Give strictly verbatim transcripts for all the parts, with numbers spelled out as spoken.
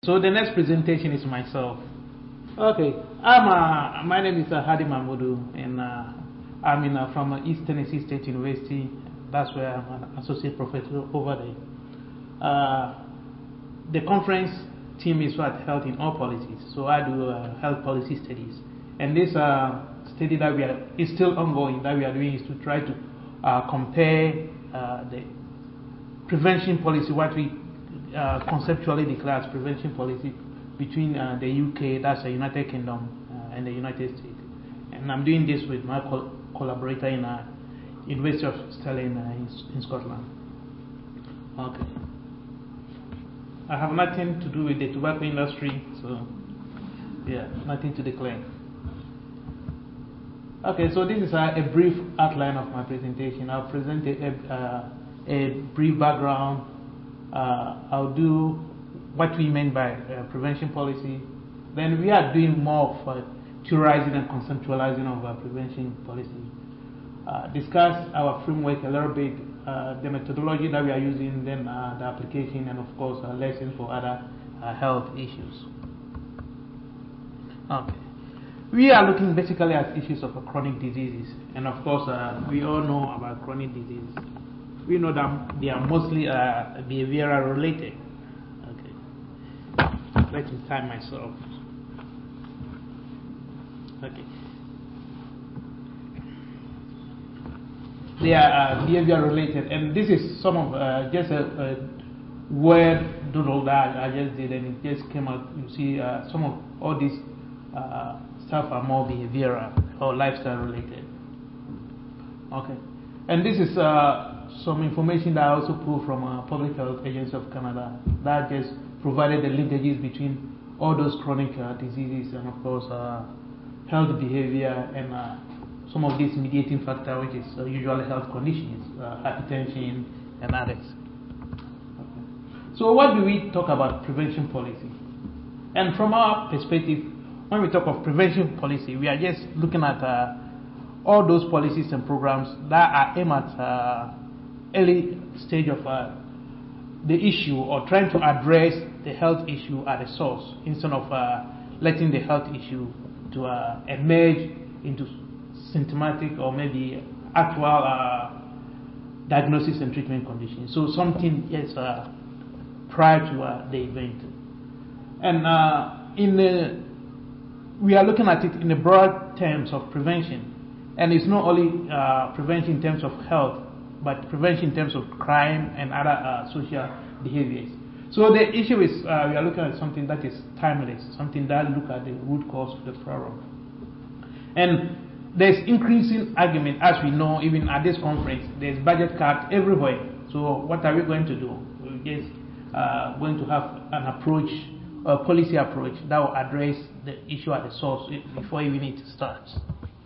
So the next presentation is myself. Okay, I'm uh, my name is uh, Hadi Mahmoudou, and uh, I'm in, uh, from uh, East Tennessee State University. That's where I'm an associate professor over there. Uh, the conference team is what health in all policies. So I do uh, health policy studies, and this uh, study that we are is still ongoing. That we are doing is to try to uh, compare uh, the prevention policy, what we uh, conceptually declare as prevention policy, between uh, the U K, that's the United Kingdom, uh, and the United States. And I'm doing this with my co collaborator in uh, University of Stirling uh, in, in Scotland. Okay. I have nothing to do with the tobacco industry, so yeah, nothing to declare. Okay, so this is a, a brief outline of my presentation. I'll present a, a, a brief background. Uh, I'll do what we mean by uh, prevention policy. Then we are doing more of uh, theorizing and conceptualizing of uh, prevention policy. Uh, discuss our framework a little bit, uh, the methodology that we are using, then uh, the application, and of course uh, lessons for other uh, health issues. Okay. We are looking basically at issues of uh, chronic diseases, and of course uh, we all know about chronic diseases. We know that they are mostly uh, behavioral related. Let me time myself. Okay. They are uh, behavior related, and this is some of uh, just a, a word doodle that I just did, and it just came out. You see, uh, some of all these uh, stuff are more behavioral or lifestyle related. Okay, and this is uh, some information that I also pulled from uh, Public Health Agency of Canada that just provided the linkages between all those chronic uh, diseases and of course uh, health behavior and uh, some of these mediating factors, which is uh, usually health conditions, uh, hypertension and others. Okay. So what do we talk about prevention policy? And from our perspective, when we talk of prevention policy, we are just looking at uh, all those policies and programs that are aimed at uh, early stage of uh, the issue, or trying to address the health issue at the source instead of uh, letting the health issue to uh, emerge into symptomatic or maybe actual uh, diagnosis and treatment conditions. So something is uh, prior to uh, the event. And uh, in the, we are looking at it in the broad terms of prevention. And it's not only uh, prevention in terms of health, but prevention in terms of crime and other uh, social behaviors. So the issue is uh, we are looking at something that is timeless, something that look at the root cause of the problem. And there's increasing argument, as we know, even at this conference, there's budget cuts everywhere. So what are we going to do? We're just uh, going to have an approach, a policy approach that will address the issue at the source before even it starts.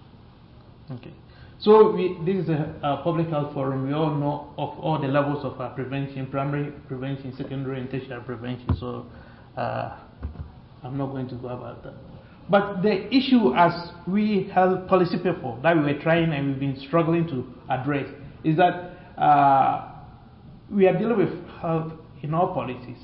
Okay. So we, this is a, a public health forum. We all know of all the levels of uh, prevention: primary prevention, secondary and tertiary prevention. So uh, I'm not going to go about that. But the issue, as we health policy people that we were trying and we've been struggling to address, is that uh, we are dealing with health in all policies.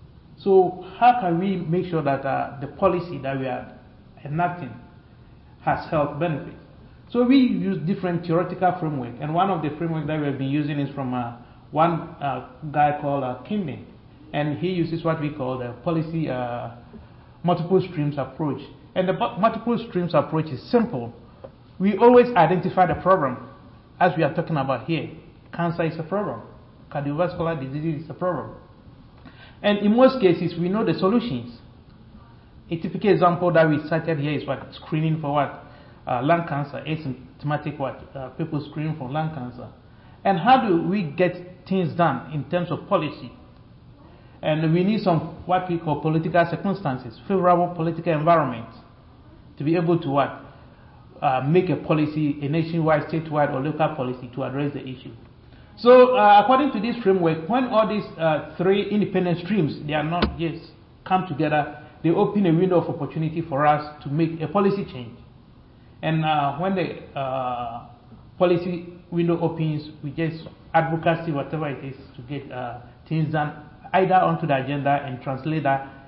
So how can we make sure that uh, the policy that we are enacting has health benefits? So we use different theoretical framework, and one of the framework that we have been using is from uh, one uh, guy called uh, Kimben, and he uses what we call the policy uh, multiple streams approach. And the multiple streams approach is simple. We always identify the problem, as we are talking about here. Cancer is a problem. Cardiovascular disease is a problem. And in most cases, we know the solutions. A typical example that we cited here is what screening for what? Uh, lung cancer, asymptomatic what? Uh, people screening for lung cancer. And how do we get things done in terms of policy? And we need some what we call political circumstances, favorable political environment, to be able to what? Uh, make a policy, a nationwide, statewide, or local policy to address the issue. So uh, according to this framework, when all these uh, three independent streams, they are not just come together, they open a window of opportunity for us to make a policy change. And uh, when the uh, policy window opens, we just advocacy, whatever it is, to get uh, things done either onto the agenda and translate that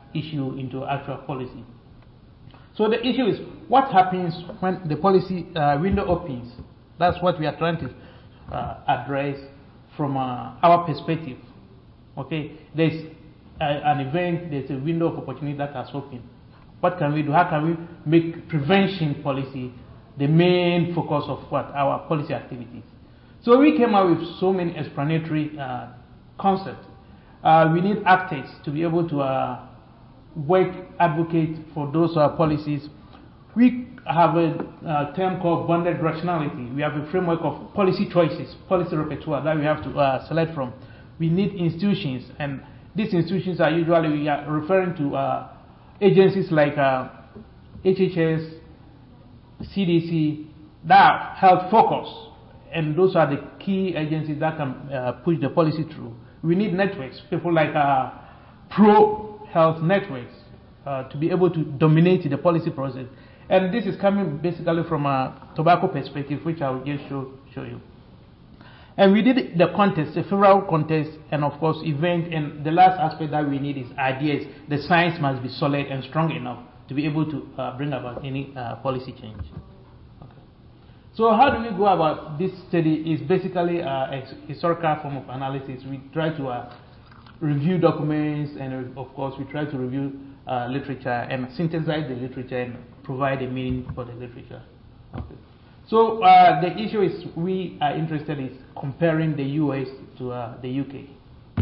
issue into actual policy. So the issue is what happens when the policy uh, window opens. That's what we are trying to uh, address from uh, our perspective. Okay, there's a, an event, there's a window of opportunity that has opened. What can we do? How can we make prevention policy the main focus of what our policy activities? So we came up with so many explanatory uh, concepts. Uh, we need actors to be able to uh, work, advocate for those uh, policies. We have a uh, term called bonded rationality. We have a framework of policy choices, policy repertoire that we have to uh, select from. We need institutions, and these institutions are usually we are referring to uh, agencies like uh, H H S, C D C, that are health focused, and those are the key agencies that can uh, push the policy through. We need networks, people like uh, pro-health networks, uh, to be able to dominate the policy process. And this is coming basically from a tobacco perspective, which I will just show, show you. And we did the contest, a federal contest, and of course event, and the last aspect that we need is ideas. The science must be solid and strong enough to be able to uh, bring about any uh, policy change. Okay. So how do we go about this study? Is basically a historical form of analysis. We try to uh, review documents, and of course we try to review uh, literature and synthesize the literature and provide a meaning for the literature. Okay. So uh, the issue is we are interested in comparing the U S to uh, the U K.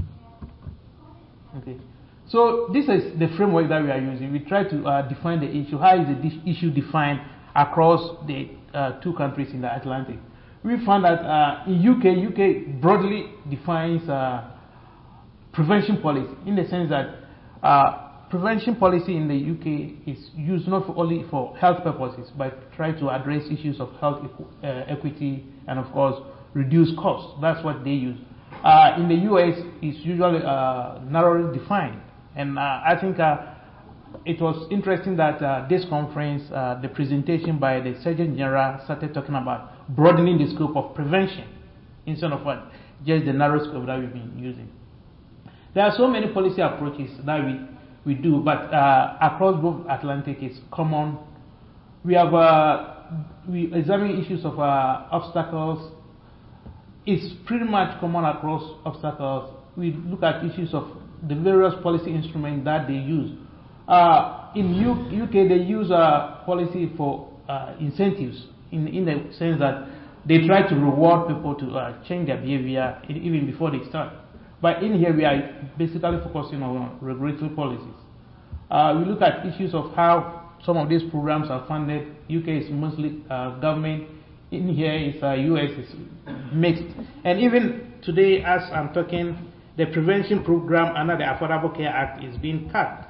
Okay. So this is the framework that we are using. We try to uh, define the issue. How is the issue defined across the uh, two countries in the Atlantic? We found that uh, in U K, U K broadly defines uh, prevention policy in the sense that uh, prevention policy in the U K is used not for only for health purposes, but try to address issues of health equ uh, equity and, of course, reduce costs. That's what they use. Uh, in the U S, it's usually uh, narrowly defined. And uh, I think uh, it was interesting that uh, this conference, uh, the presentation by the Surgeon General started talking about broadening the scope of prevention instead of what just the narrow scope that we've been using. There are so many policy approaches that we we do, but uh, across both Atlantic is common. We have uh, we examine issues of uh, obstacles. It's pretty much common across obstacles. We look at issues of the various policy instruments that they use. Uh, in U U K, they use a policy for uh, incentives in in the sense that they try to reward people to uh, change their behavior even before they start. But in here, we are basically focusing on regulatory policies. Uh, we look at issues of how some of these programs are funded. U K is mostly uh, government. In here, is uh, U S is mixed. And even today, as I'm talking, the prevention program under the Affordable Care Act is being cut.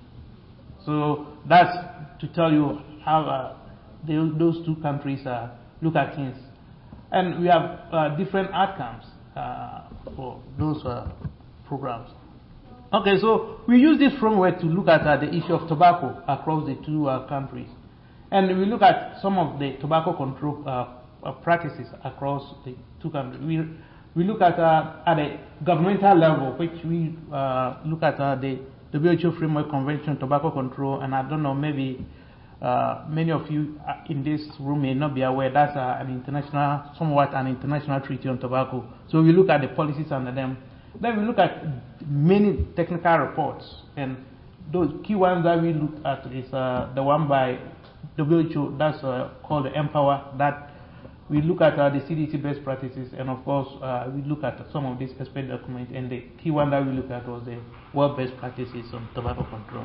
So that's to tell you how uh, they, those two countries uh, look at things. And we have uh, different outcomes uh, for those uh, programs. Okay, so we use this framework to look at uh, the issue of tobacco across the two uh, countries. And we look at some of the tobacco control uh, uh, practices across the two countries. We, we look at uh, at a governmental level, which we uh, look at uh, the W H O Framework Convention on Tobacco Control, and I don't know, maybe uh, many of you in this room may not be aware that's uh, an international, somewhat an international treaty on tobacco. So we look at the policies under them. Then we look at many technical reports, and those key ones that we look at is uh, the one by W H O that's uh, called the Empower. That we look at uh, the C D C best practices, and of course uh, we look at some of these expert documents. And the key one that we look at was the World Best Practices on Tobacco Control.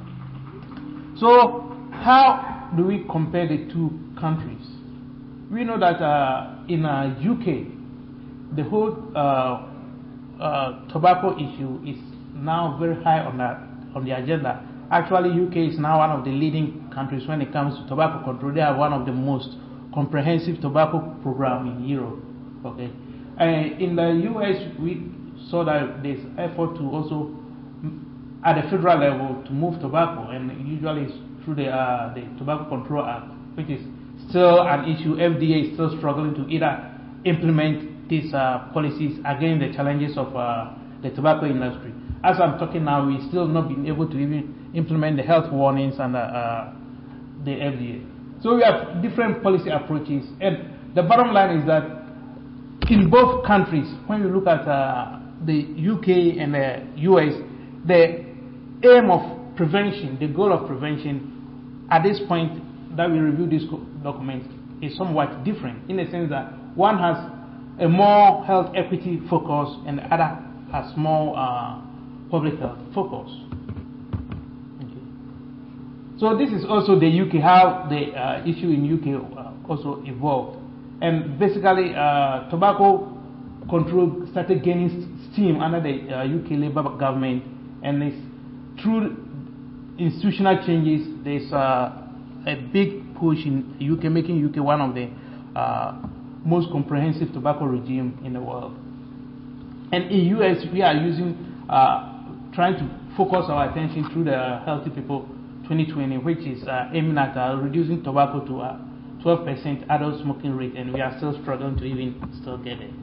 So how do we compare the two countries? We know that uh, in uh, U K, the whole uh, uh, tobacco issue is now very high on the on the agenda. Actually, U K is now one of the leading countries when it comes to tobacco control. They are one of the most comprehensive tobacco program in Europe. Okay, and in the U S, we saw that there's effort to also at the federal level to move tobacco, and usually it's through the uh, the Tobacco Control Act, which is still an issue. F D A is still struggling to either implement these uh, policies against the challenges of uh, the tobacco industry. as I'm talking now, we still not been able to even implement the health warnings and uh, uh, the F D A. So we have different policy approaches, and the bottom line is that in both countries, when you look at uh, the U K and the U S, the aim of prevention, the goal of prevention, at this point that we review this document, is somewhat different in the sense that one has a more health equity focus and the other has more uh, public health focus. Okay. So this is also the U K, how the uh, issue in U K uh, also evolved. And basically, uh, tobacco control started gaining steam under the uh, U K Labour government, and it's through institutional changes, there's uh, a big push in U K, making U K one of the uh, most comprehensive tobacco regime in the world. And in U S, we are using, uh, trying to focus our attention through the Healthy People twenty twenty, which is uh, aiming at uh, reducing tobacco to uh, twelve percent adult smoking rate, and we are still struggling to even still get it.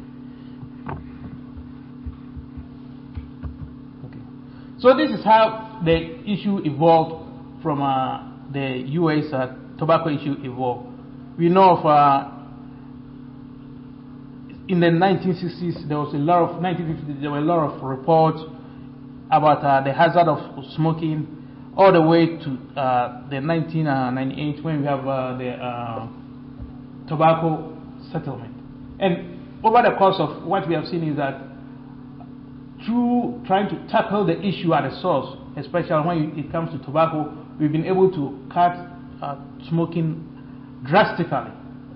Okay. So this is how the issue evolved from uh, the U S uh, tobacco issue evolved. We know of uh, in the nineteen sixties there was a lot of nineteen fifties there were a lot of reports about uh, the hazard of smoking, all the way to uh, the nineteen ninety-eight when we have uh, the uh, tobacco settlement. And over the course of what we have seen is that through trying to tackle the issue at the source, especially when it comes to tobacco, we've been able to cut uh, smoking drastically.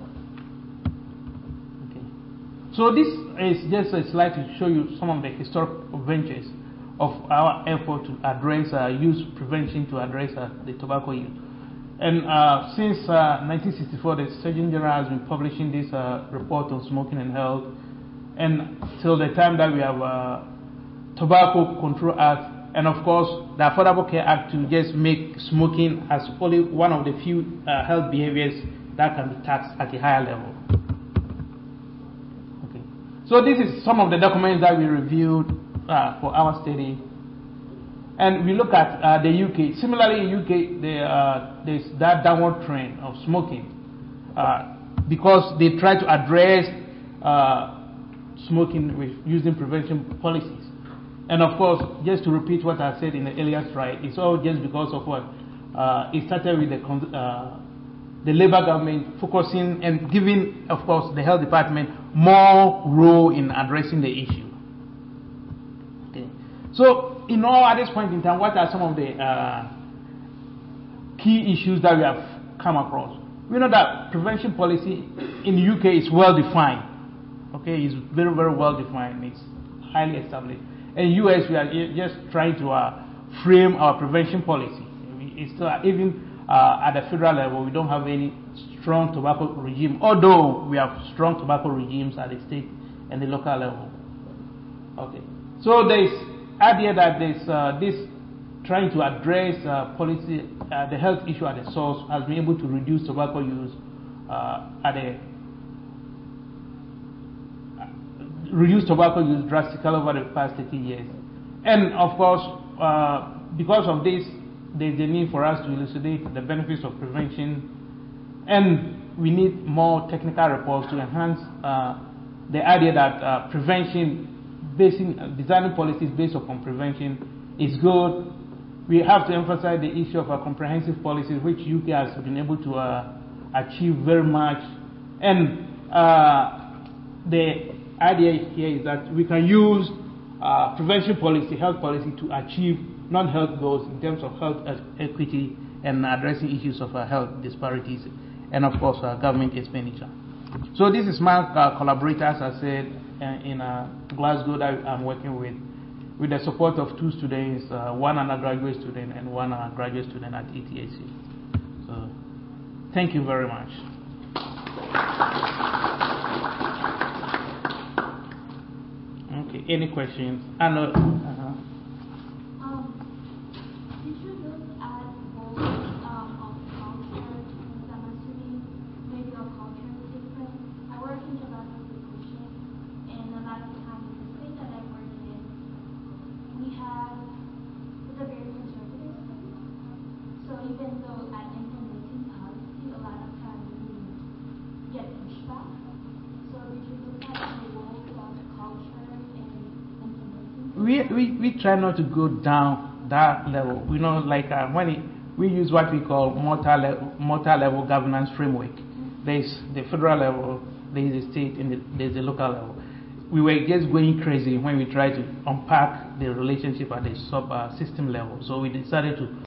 Okay. So this is just a slide to show you some of the historical ventures of our effort to address uh, use prevention, to address uh, the tobacco use. And uh, since uh, nineteen sixty-four, the Surgeon General has been publishing this uh, report on smoking and health, and till the time that we have uh, Tobacco Control Act, and of course the Affordable Care Act, to just make smoking as only one of the few uh, health behaviors that can be taxed at a higher level. Okay. So this is some of the documents that we reviewed uh, for our study. And we look at uh, the U K. Similarly, in U K, the, uh, there's that downward trend of smoking uh, because they try to address uh, smoking with using prevention policies. And of course, just to repeat what I said in the earlier slide, it's all just because of what uh, it started with the uh, the Labour government focusing and giving, of course, the health department more role in addressing the issue. Okay, so. You know, at this point in time, what are some of the uh, key issues that we have come across? We know that prevention policy in the U K is well defined. Okay, it's very, very well defined. It's highly established. In the U S, we are just trying to uh, frame our prevention policy. It's still, even uh, at the federal level, we don't have any strong tobacco regime, although we have strong tobacco regimes at the state and the local level. Okay, so there is idea that this, uh, this trying to address uh, policy, uh, the health issue at the source, has been able to reduce tobacco use uh, at a uh, reduce tobacco use drastically over the past thirty years. And of course, uh, because of this, there's the need for us to elucidate the benefits of prevention, and we need more technical reports to enhance uh, the idea that uh, prevention, Basing, uh, designing policies based upon prevention is good. We have to emphasize the issue of a comprehensive policies, which U K has been able to uh, achieve very much. And uh, the idea here is that we can use uh, prevention policy, health policy, to achieve non-health goals in terms of health equity and addressing issues of uh, health disparities, and of course uh, government expenditure. So this is my uh, collaborators, I said, in uh, Glasgow that I'm working with, with the support of two students, uh, one undergraduate student and one uh, graduate student at E T H C. So, thank you very much. Okay, any questions? I know. Uh-huh. Have even though at implementing policy, a lot of times we get pushback. So did you look at the role of culture in implementing? We, we, we try not to go down that level. You know, like uh, when it, we use what we call multi-level, multi-level governance framework. There's the federal level, there's the state, and the, there's the local level. We were just going crazy when we tried to unpack the relationship at the sub uh, system level. So we decided to